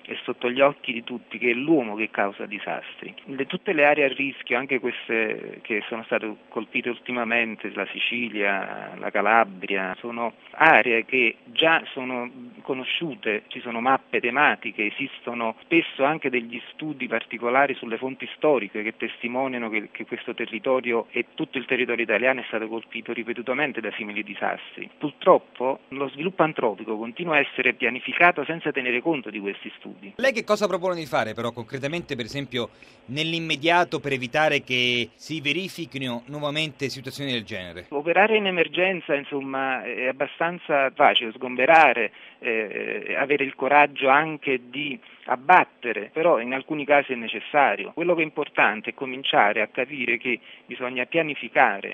è sotto gli occhi di tutti che è l'uomo che causa disastri. Tutte le aree a rischio, anche queste che sono state colpite ultimamente, la Sicilia, la Calabria, sono aree che già sono conosciute, ci sono mappe tematiche, esistono spesso anche degli studi particolari sulle fonti storiche che testimoniano che questo territorio e tutto il territorio italiano è stato colpito ripetutamente da simili disastri. Purtroppo lo sviluppo antropico continua a essere pianificato senza tenere conto di questi studi. Lei che cosa propone di fare però concretamente, per esempio, nell'immediato per evitare che si verifichino nuovamente situazioni del genere? Operare in emergenza, insomma, è abbastanza facile, sgomberare, avere il coraggio anche di abbattere, però in alcuni casi è necessario. Quello che è importante è cominciare a capire che bisogna pianificare